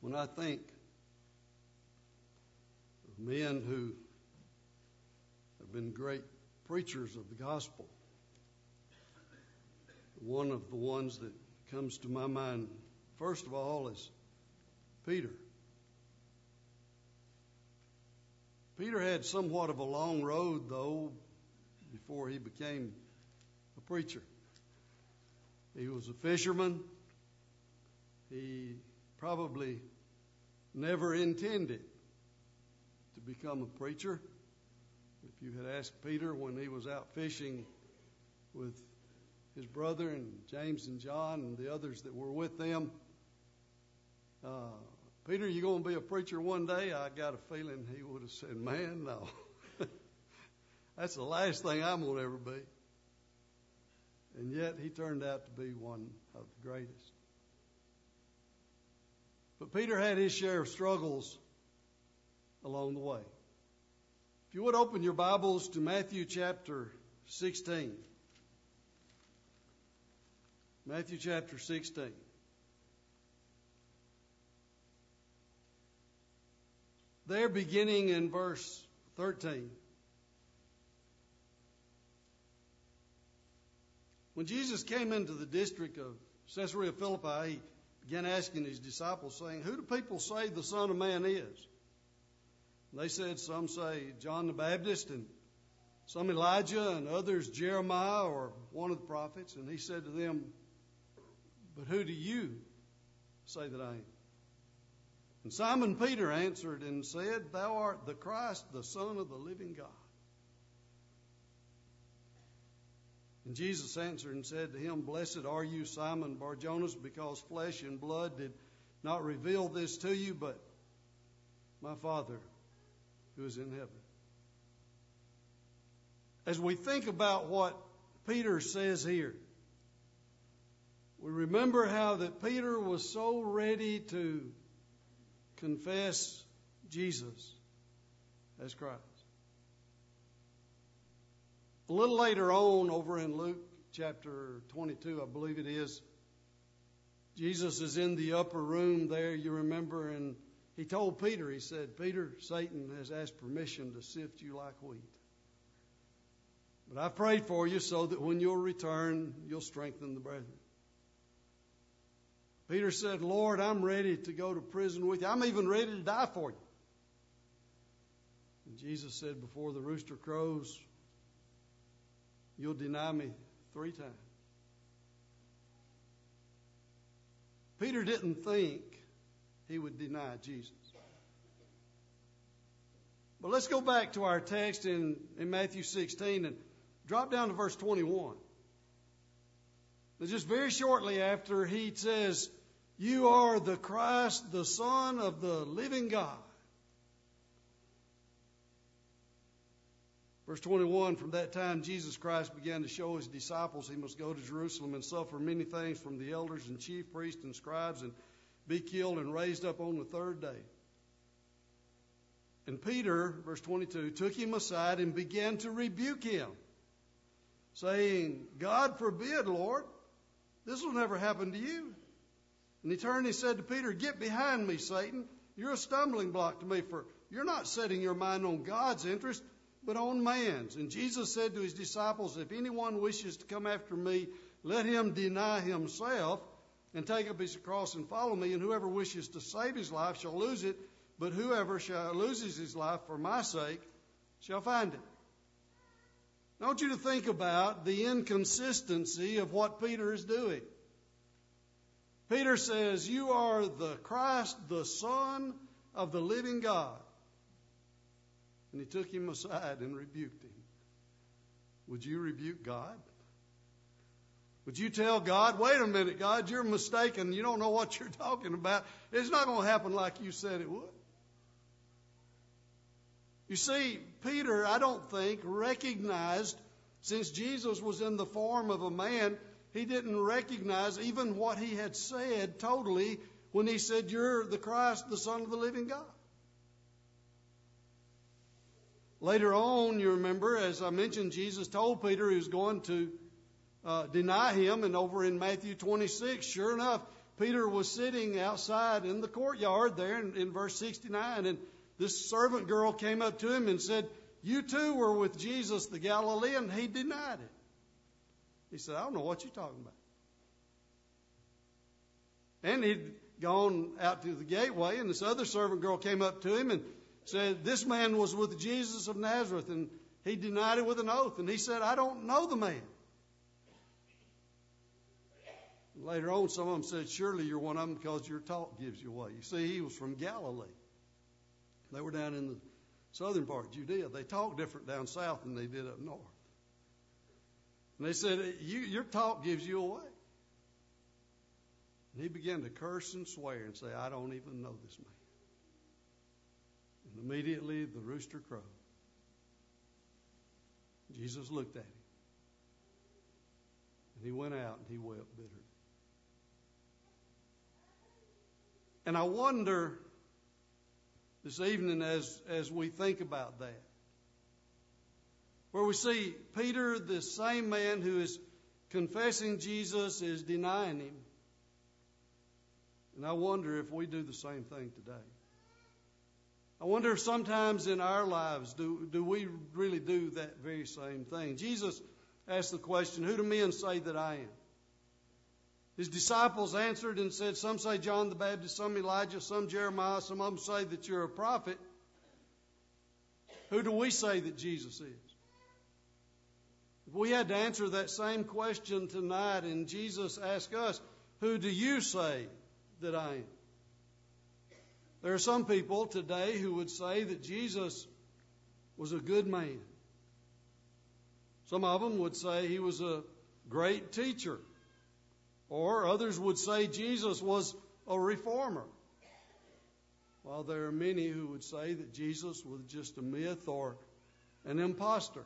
When I think of men who have been great preachers of the gospel, one of the ones that comes to my mind first of all is Peter. Peter had somewhat of a long road, though, before he became a preacher. He was a fisherman. He probably never intended to become a preacher. If you had asked Peter when he was out fishing with his brother and James and John and the others that were with them, Peter, you going to be a preacher one day? I got a feeling he would have said, man, no. That's the last thing I'm going to ever be. And yet he turned out to be one of the greatest. But Peter had his share of struggles along the way. If you would open your Bibles to Matthew chapter 16. Matthew chapter 16. There, beginning in verse 13. When Jesus came into the district of Caesarea Philippi, he began asking his disciples, saying, who do people say the Son of Man is? And they said, some say John the Baptist, and some Elijah, and others Jeremiah or one of the prophets. And he said to them, but who do you say that I am? And Simon Peter answered and said, thou art the Christ, the Son of the living God. And Jesus answered and said to him, blessed are you, Simon Bar-Jonas, because flesh and blood did not reveal this to you, but my Father who is in heaven. As we think about what Peter says here, we remember how that Peter was so ready to confess Jesus as Christ. A little later on, over in Luke chapter 22, I believe it is, Jesus is in the upper room there, you remember, and he told Peter, he said, Peter, Satan has asked permission to sift you like wheat. But I prayed for you so that when you'll return, you'll strengthen the brethren. Peter said, Lord, I'm ready to go to prison with you. I'm even ready to die for you. And Jesus said, before the rooster crows, you'll deny me 3 times. Peter didn't think he would deny Jesus. But let's go back to our text in Matthew 16 and drop down to verse 21. And just very shortly after he says, you are the Christ, the Son of the living God. Verse 21, from that time Jesus Christ began to show his disciples he must go to Jerusalem and suffer many things from the elders and chief priests and scribes and be killed and raised up on the 3rd day. And Peter, verse 22, took him aside and began to rebuke him, saying, God forbid, Lord, this will never happen to you. And he turned and he said to Peter, get behind me, Satan. You're a stumbling block to me, for you're not setting your mind on God's interest, but on man's. And Jesus said to his disciples, if anyone wishes to come after me, let him deny himself and take up his cross and follow me. And whoever wishes to save his life shall lose it, but whoever loses his life for my sake shall find it. I want you to think about the inconsistency of what Peter is doing. Peter says, you are the Christ, the Son of the living God. And he took him aside and rebuked him. Would you rebuke God? Would you tell God, wait a minute, God, you're mistaken. You don't know what you're talking about. It's not going to happen like you said it would. You see, Peter, I don't think, recognized, since Jesus was in the form of a man, he didn't recognize even what he had said totally when he said, you're the Christ, the Son of the living God. Later on, you remember, as I mentioned, Jesus told Peter he was going to deny him. And over in Matthew 26, sure enough, Peter was sitting outside in the courtyard there in verse 69, and this servant girl came up to him and said, "You too were with Jesus the Galilean." He denied it. He said, "I don't know what you're talking about." And he'd gone out to the gateway, and this other servant girl came up to him and said, "This man was with Jesus of Nazareth," and he denied it with an oath. And he said, "I don't know the man." Later on, some of them said, "Surely you're one of them because your talk gives you away." You see, he was from Galilee. They were down in the southern part of Judea. They talked different down south than they did up north. And they said, "Your talk gives you away." And he began to curse and swear and say, "I don't even know this man." And immediately the rooster crowed. Jesus looked at him. And he went out and he wept bitterly. And I wonder this evening as we think about that, where we see Peter, the same man who is confessing Jesus, is denying him. And I wonder if we do the same thing today. I wonder if sometimes in our lives do we really do that very same thing. Jesus asked the question, "Who do men say that I am?" His disciples answered and said, "Some say John the Baptist, some Elijah, some Jeremiah, some of them say that you're a prophet." Who do we say that Jesus is? If we had to answer that same question tonight and Jesus asked us, "Who do you say that I am?" There are some people today who would say that Jesus was a good man. Some of them would say he was a great teacher. Or others would say Jesus was a reformer. While there are many who would say that Jesus was just a myth or an imposter.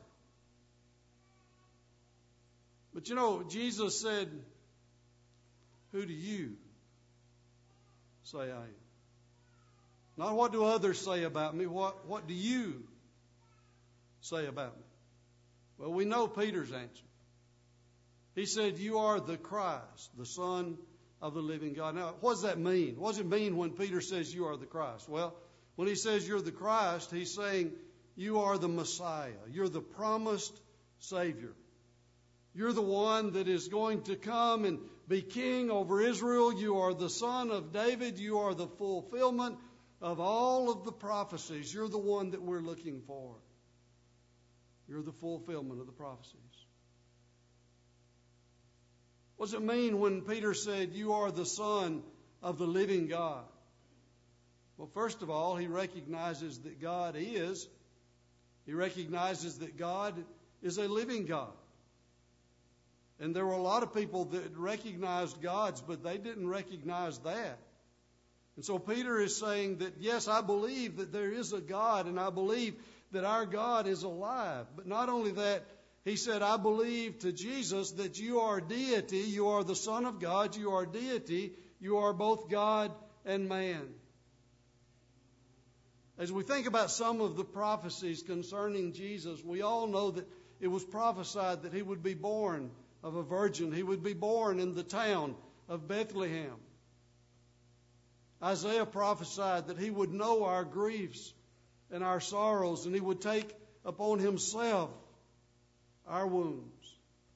But you know, Jesus said, "Who do you say I am?" Not what do others say about me, what do you say about me? Well, we know Peter's answer. He said, "You are the Christ, the Son of the living God." Now, what does that mean? What does it mean when Peter says you are the Christ? Well, when he says you're the Christ, he's saying you are the Messiah. You're the promised Savior. You're the one that is going to come and be king over Israel. You are the son of David. You are the fulfillment of all of the prophecies. You're the one that we're looking for. You're the fulfillment of the prophecies. What does it mean when Peter said, "You are the Son of the living God"? Well, first of all, he recognizes that God is. He recognizes that God is a living God. And there were a lot of people that recognized God's, but they didn't recognize that. And so Peter is saying that, yes, I believe that there is a God, and I believe that our God is alive. But not only that, he said, "I believe to Jesus that you are deity, you are the Son of God, you are deity, you are both God and man." As we think about some of the prophecies concerning Jesus, we all know that it was prophesied that he would be born of a virgin. He would be born in the town of Bethlehem. Isaiah prophesied that he would know our griefs and our sorrows, and he would take upon himself our wounds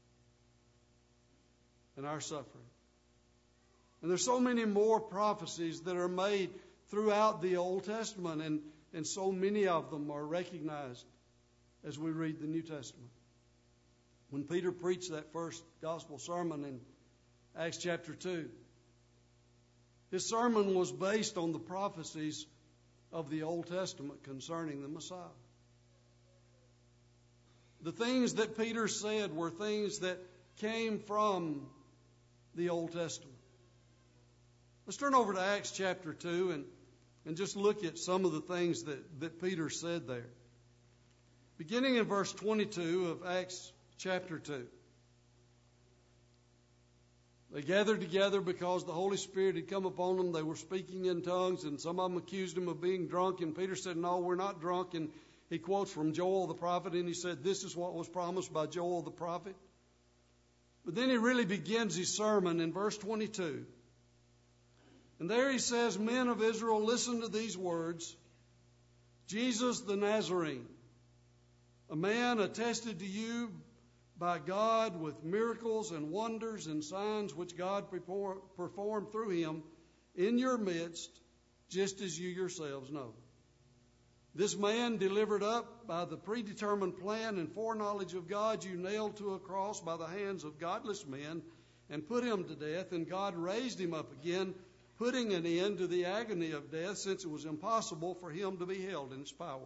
and our suffering. And there's so many more prophecies that are made throughout the Old Testament, and so many of them are recognized as we read the New Testament. When Peter preached that first gospel sermon in Acts chapter 2, his sermon was based on the prophecies of the Old Testament concerning the Messiah. The things that Peter said were things that came from the Old Testament. Let's turn over to Acts chapter 2 and just look at some of the things that Peter said there. Beginning in verse 22 of Acts chapter 2. They gathered together because the Holy Spirit had come upon them. They were speaking in tongues, and some of them accused him of being drunk. And Peter said, "No, we're not drunk." And he quotes from Joel the prophet, and he said, "This is what was promised by Joel the prophet." But then he really begins his sermon in verse 22. And there he says, men of Israel, listen to these words. Jesus the Nazarene, a man attested to you by God with miracles and wonders and signs which God performed through him in your midst, just as you yourselves know. This man, delivered up by the predetermined plan and foreknowledge of God, you nailed to a cross by the hands of godless men and put him to death, and God raised him up again, putting an end to the agony of death, since it was impossible for him to be held in its power.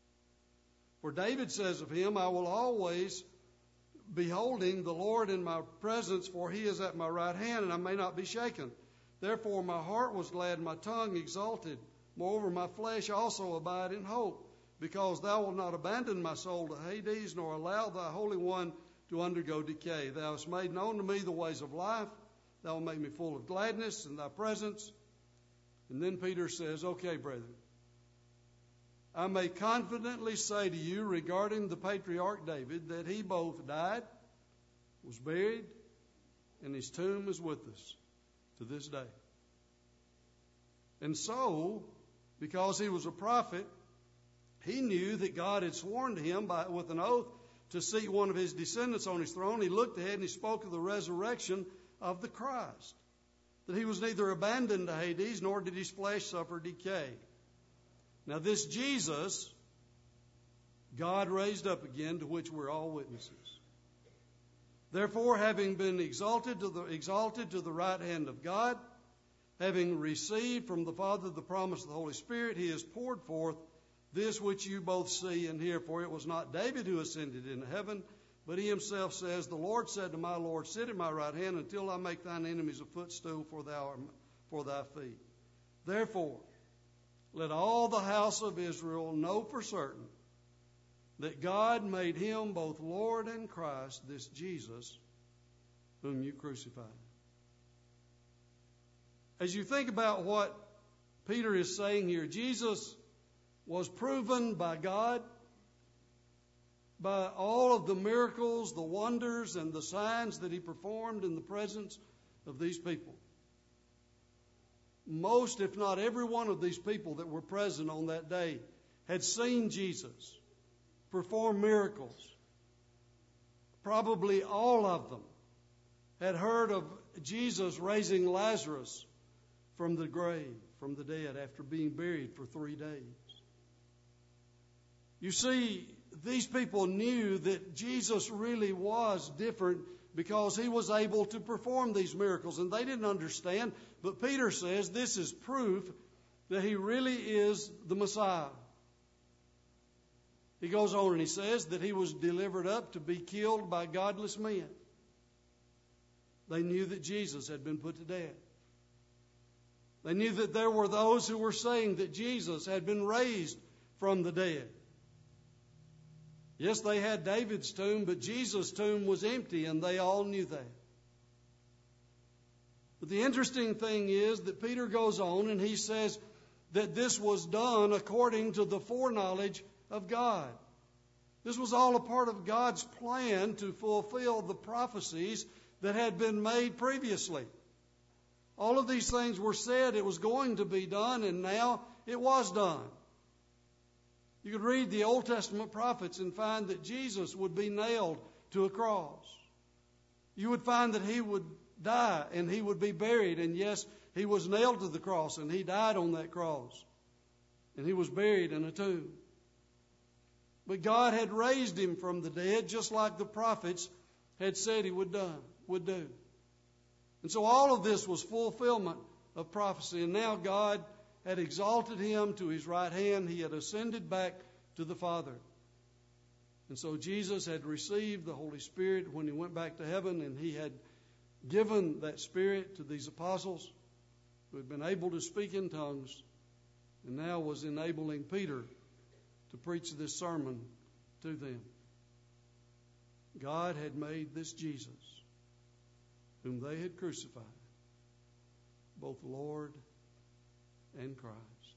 For David says of him, I will always beholding the Lord in my presence, for he is at my right hand, and I may not be shaken. Therefore my heart was glad, and my tongue exalted. Moreover, my flesh also abide in hope, because thou wilt not abandon my soul to Hades, nor allow thy Holy One to undergo decay. Thou hast made known to me the ways of life. Thou wilt make me full of gladness in thy presence. And then Peter says, okay, brethren, I may confidently say to you regarding the patriarch David that he both died, was buried, and his tomb is with us to this day. And so, because he was a prophet, he knew that God had sworn to him with an oath to seat one of his descendants on his throne. He looked ahead and he spoke of the resurrection of the Christ, that he was neither abandoned to Hades, nor did his flesh suffer decay. Now this Jesus, God raised up again, to which we're all witnesses. Therefore, having been exalted to the right hand of God, having received from the Father the promise of the Holy Spirit, he has poured forth this which you both see and hear. For it was not David who ascended into heaven, but he himself says, the Lord said to my Lord, sit at my right hand until I make thine enemies a footstool for thy feet. Therefore, let all the house of Israel know for certain that God made him both Lord and Christ, this Jesus whom you crucified. As you think about what Peter is saying here, Jesus was proven by God by all of the miracles, the wonders, and the signs that he performed in the presence of these people. Most, if not every one of these people that were present on that day had seen Jesus perform miracles. Probably all of them had heard of Jesus raising Lazarus from the grave, from the dead, after being buried for 3 days. You see, these people knew that Jesus really was different because he was able to perform these miracles, and they didn't understand. But Peter says this is proof that he really is the Messiah. He goes on and he says that he was delivered up to be killed by godless men. They knew that Jesus had been put to death. They knew that there were those who were saying that Jesus had been raised from the dead. Yes, they had David's tomb, but Jesus' tomb was empty, and they all knew that. But the interesting thing is that Peter goes on and he says that this was done according to the foreknowledge of God. This was all a part of God's plan to fulfill the prophecies that had been made previously. All of these things were said it was going to be done, and now it was done. You could read the Old Testament prophets and find that Jesus would be nailed to a cross. You would find that he would die and he would be buried. And yes, he was nailed to the cross and he died on that cross. And he was buried in a tomb. But God had raised him from the dead, just like the prophets had said he would do. And so all of this was fulfillment of prophecy. And now God had exalted him to his right hand. He had ascended back to the Father. And so Jesus had received the Holy Spirit when he went back to heaven, and he had given that Spirit to these apostles who had been able to speak in tongues, and now was enabling Peter to preach this sermon to them. God had made this Jesus, whom they had crucified, both Lord and Christ.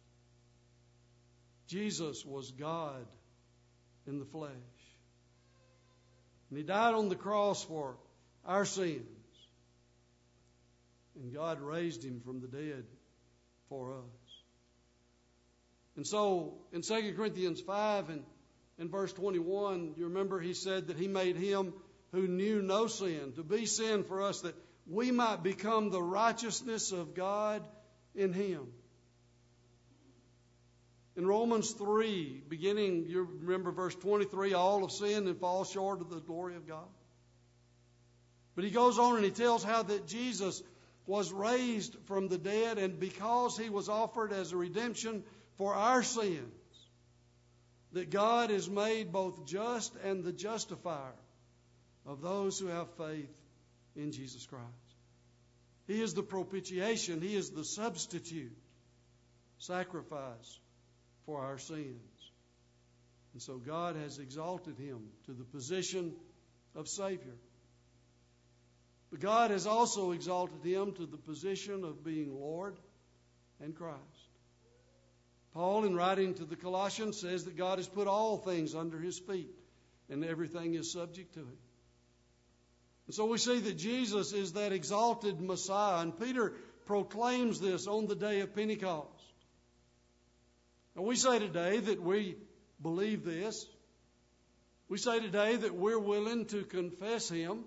Jesus was God in the flesh. And he died on the cross for our sins. And God raised him from the dead for us. And so in 2 Corinthians 5 and verse 21, you remember he said that he made him who knew no sin to be sin for us, that we might become the righteousness of God in him. In Romans 3, beginning, you remember verse 23, all have sinned and fall short of the glory of God. But he goes on and he tells how that Jesus was raised from the dead, and because he was offered as a redemption for our sins, that God is made both just and the justifier of those who have faith in Jesus Christ. He is the propitiation. He is the substitute sacrifice for our sins. And so God has exalted him to the position of Savior. But God has also exalted him to the position of being Lord and Christ. Paul, in writing to the Colossians, says that God has put all things under his feet, and everything is subject to him. And so we see that Jesus is that exalted Messiah, and Peter proclaims this on the day of Pentecost. And we say today that we believe this. We say today that we're willing to confess him.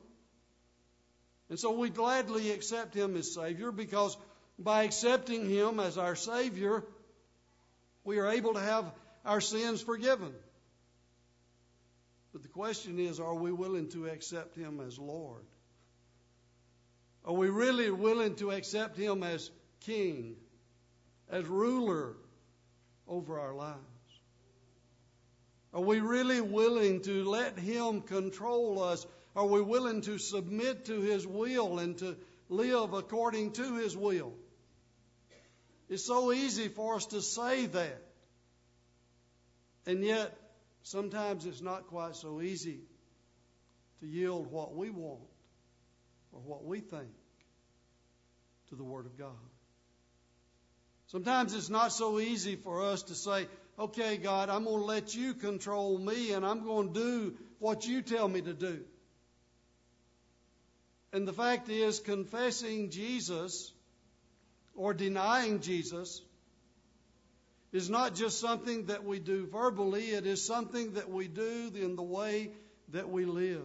And so we gladly accept him as Savior, because by accepting him as our Savior, we are able to have our sins forgiven. But the question is, are we willing to accept him as Lord? Are we really willing to accept him as King, as ruler over our lives? Are we really willing to let him control us? Are we willing to submit to his will and to live according to his will? It's so easy for us to say that. And yet, sometimes it's not quite so easy to yield what we want or what we think to the Word of God. Sometimes it's not so easy for us to say, okay, God, I'm going to let you control me, and I'm going to do what you tell me to do. And the fact is, confessing Jesus or denying Jesus is not just something that we do verbally. It is something that we do in the way that we live.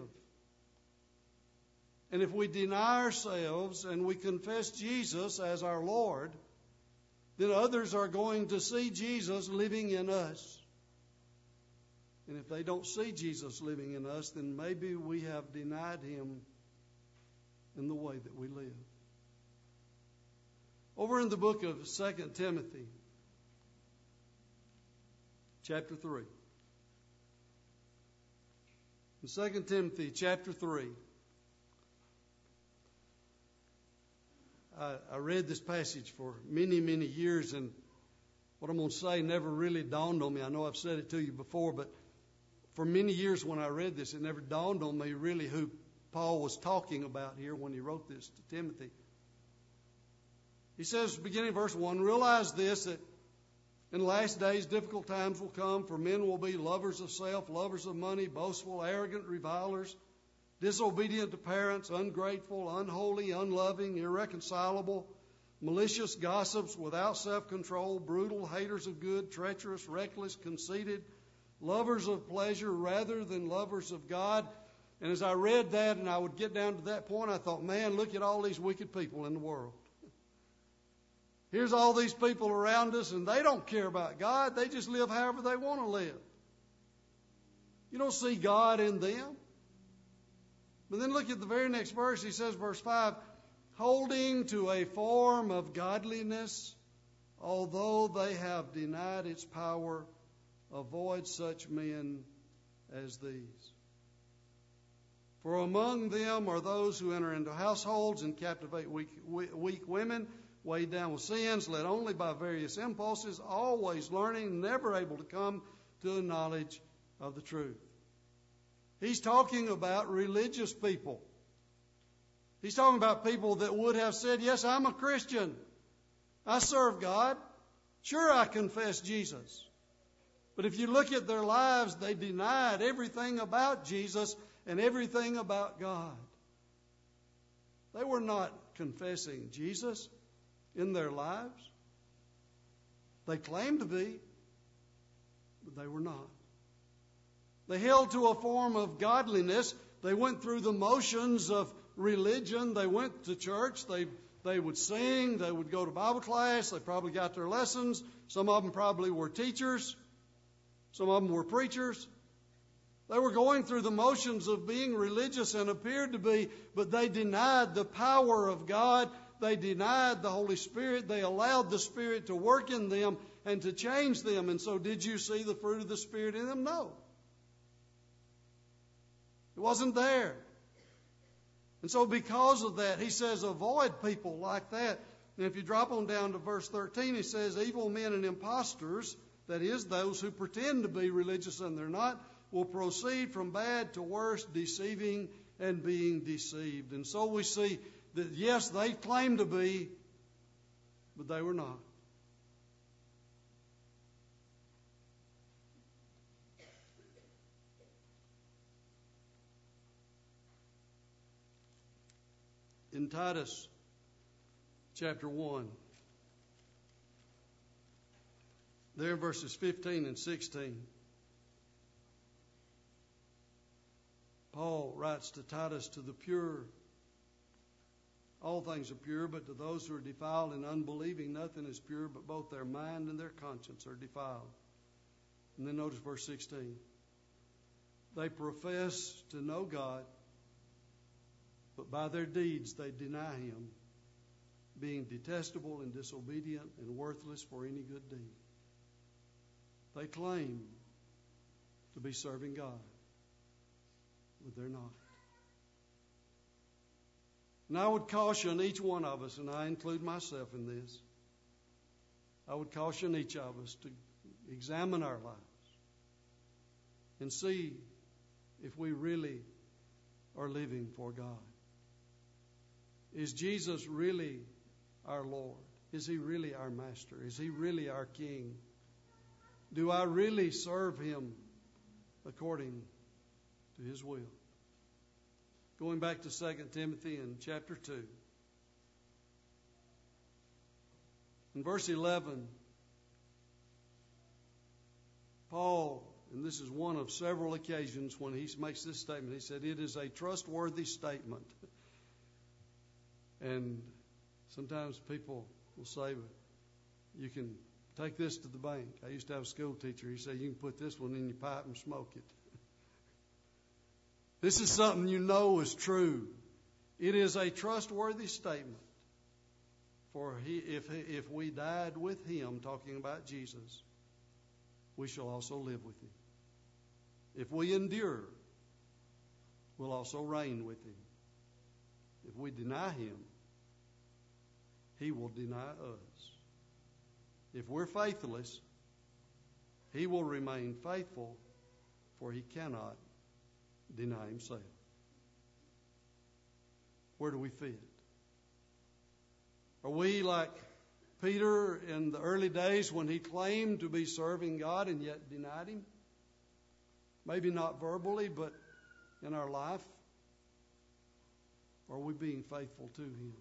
And if we deny ourselves and we confess Jesus as our Lord, then others are going to see Jesus living in us. And if they don't see Jesus living in us, then maybe we have denied him in the way that we live. Over in the book of 2 Timothy, chapter 3. In 2 Timothy, chapter 3, I read this passage for many, many years, and what I'm going to say never really dawned on me. I know I've said it to you before, but for many years when I read this, it never dawned on me really who Paul was talking about here when he wrote this to Timothy. He says, beginning verse 1, realize this, that in the last days difficult times will come, for men will be lovers of self, lovers of money, boastful, arrogant, revilers, disobedient to parents, ungrateful, unholy, unloving, irreconcilable, malicious, gossips, without self-control, brutal, haters of good, treacherous, reckless, conceited, lovers of pleasure rather than lovers of God. And as I read that and I would get down to that point, I thought, man, look at all these wicked people in the world. Here's all these people around us, and they don't care about God. They just live however they want to live. You don't see God in them. But then look at the very next verse. He says, verse 5, holding to a form of godliness, although they have denied its power, avoid such men as these. For among them are those who enter into households and captivate weak women, weighed down with sins, led only by various impulses, always learning, never able to come to the knowledge of the truth. He's talking about religious people. He's talking about people that would have said, yes, I'm a Christian. I serve God. Sure, I confess Jesus. But if you look at their lives, they denied everything about Jesus and everything about God. They were not confessing Jesus in their lives. They claimed to be, but they were not. They held to a form of godliness. They went through the motions of religion. They went to church. They would sing. They would go to Bible class. They probably got their lessons. Some of them probably were teachers. Some of them were preachers. They were going through the motions of being religious and appeared to be, but they denied the power of God. They denied the Holy Spirit. They allowed the Spirit to work in them and to change them. And so did you see the fruit of the Spirit in them? No. It wasn't there. And so because of that, he says, avoid people like that. And if you drop on down to verse 13, he says, evil men and impostors, that is, those who pretend to be religious and they're not, will proceed from bad to worse, deceiving and being deceived. And so we see that, yes, they claimed to be, but they were not. In Titus chapter 1, there in verses 15 and 16, Paul writes to Titus, to the pure, all things are pure, but to those who are defiled and unbelieving, nothing is pure, but both their mind and their conscience are defiled. And then notice verse 16. They profess to know God, but by their deeds they deny Him, being detestable and disobedient and worthless for any good deed. They claim to be serving God, but they're not. And I would caution each one of us, and I include myself in this, I would caution each of us to examine our lives and see if we really are living for God. Is Jesus really our Lord? Is He really our Master? Is He really our King? Do I really serve Him according to His will? Going back to 2 Timothy in chapter 2. In verse 11, Paul, and this is one of several occasions when he makes this statement, he said, it is a trustworthy statement. And sometimes people will say, you can take this to the bank. I used to have a school teacher. He said, you can put this one in your pipe and smoke it. This is something you know is true. It is a trustworthy statement. For if we died with Him, talking about Jesus, we shall also live with Him. If we endure, we'll also reign with Him. If we deny Him, He will deny us. If we're faithless, He will remain faithful, for He cannot deny Himself. Where do we fit? Are we like Peter in the early days when he claimed to be serving God and yet denied Him? Maybe not verbally, but in our life. Are we being faithful to Him?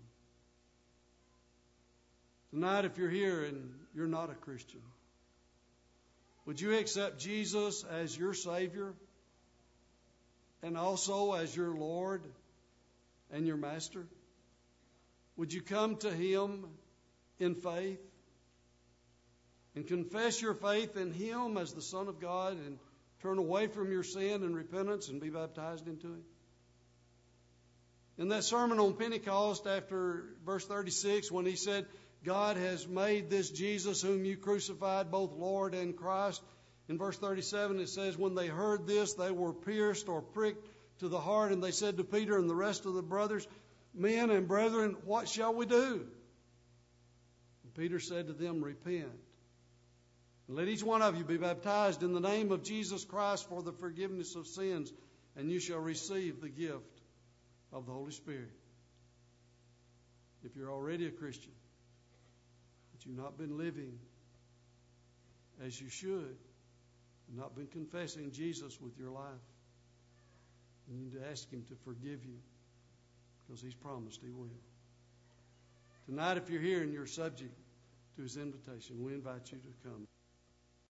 Tonight, if you're here and you're not a Christian, would you accept Jesus as your Savior and also as your Lord and your Master? Would you come to Him in faith and confess your faith in Him as the Son of God and turn away from your sin and repentance and be baptized into Him? In that sermon on Pentecost, after verse 36, when he said, God has made this Jesus whom you crucified, both Lord and Christ. In verse 37 it says, when they heard this, they were pierced or pricked to the heart, and they said to Peter and the rest of the brothers, men and brethren, what shall we do? And Peter said to them, repent. And let each one of you be baptized in the name of Jesus Christ for the forgiveness of sins, and you shall receive the gift of the Holy Spirit. If you're already a Christian, but you've not been living as you should, not been confessing Jesus with your life, you need to ask Him to forgive you, because He's promised He will. Tonight, if you're here and you're subject to his invitation. We invite you to come.